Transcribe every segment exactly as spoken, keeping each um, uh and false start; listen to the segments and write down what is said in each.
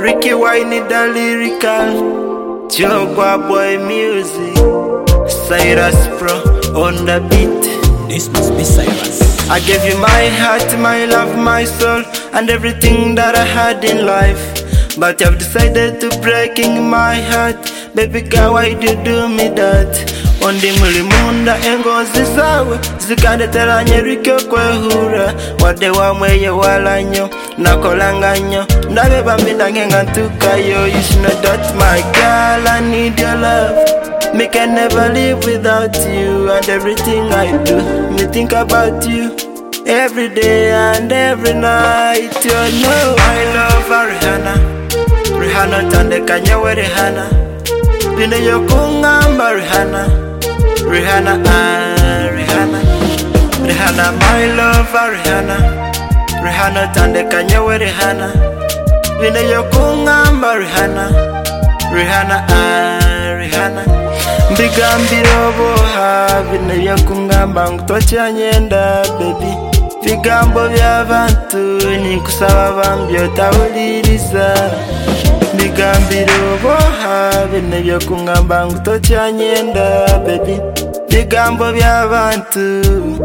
Ricky Wine the lyrical, Jogwa boy music, Cyrus Pro on the beat. This must be Cyrus. I gave you my heart, my love, my soul, and everything that I had in life. But you've decided to breaking my heart. Baby girl, why do you do me that? Ondi mulimunda engozi zawe zikadeteranye rikyo kwehura. Wade wamweye walanyo nakolanganyo ndabe bambinda ngenga ntukayo. You should know that my girl, I need your love. Me can never live without you. And everything I do, me think about you every day and every night. You know I love Rihanna. Rihanna tande kanyewe Rihanna. Bine yokungamba Rihanna. Rihanna, ah, Rihanna. Rihanna, my love, Rihanna. Rihanna tande kanyewe Rihanna. Bine yokungamba Rihanna. Rihanna, ah, Rihanna. Mbigambiro boha bine yokungamba ngutocha nyenda baby. Bigambo by'abantu nikusaba bambyo tawuliriza. Bigambiro boha bine byokungamba ngutocha nyenda baby. Bigambo by'abantu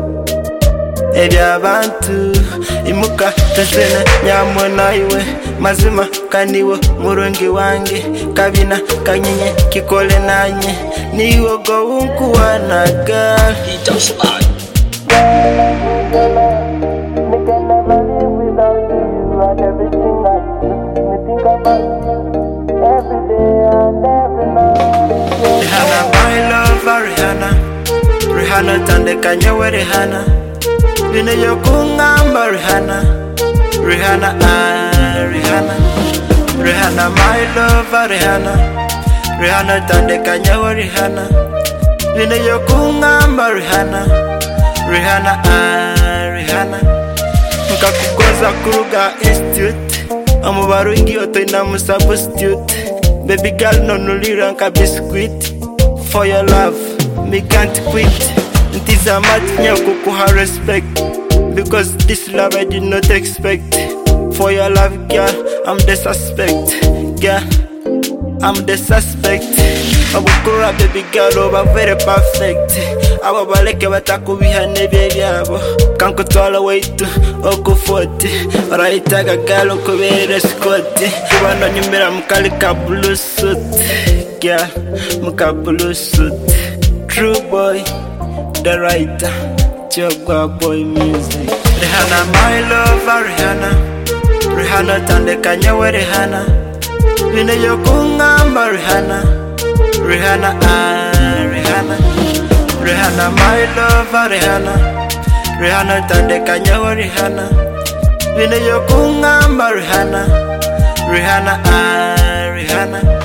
eby'abantu imuka tezena nyamona iwe mazima kaniwo murungi wange kabina kanyenye kikole nanye niwo go unkuwanaga. Rihanna, my love, Rihanna. Rihanna tande kanyewe Rihanna. Bine yokungamba Rihanna. Rihanna, ah, Rihanna. Rihanna, my love, Rihanna. Rihanna tande kanyewe Rihanna. Bine yokungamba Rihanna. Rihanna, ah, Rihanna. Mkakugoza kuruga institute. Amubaru ingi oto ina musubstitute. Baby girl no nulira nka biscuit. For your love, me can't quit. It a match kukuha respect. Because this love I did not expect. For your love, girl, I'm the suspect. Girl, I'm the suspect. Abukura baby girl over very perfect. Ababaleke batakubiha nebye byabo. Kankutwala waitu okufoti. Oraitaga girl okubere skoti. Kubano nyumira mukali ka blue suit. Girl, muka blue suit. True boy, the writer, Jogwa boy music. Rihanna, my love, Rihanna. Rihanna tande kanyewe Rihanna. Bine yokungamba Rihanna. Rihanna, ah, Rihanna. Rihanna, my love, Rihanna. Rihanna tande kanyewe Rihanna. Bine yokungamba Rihanna. Rihanna, ah, Rihanna.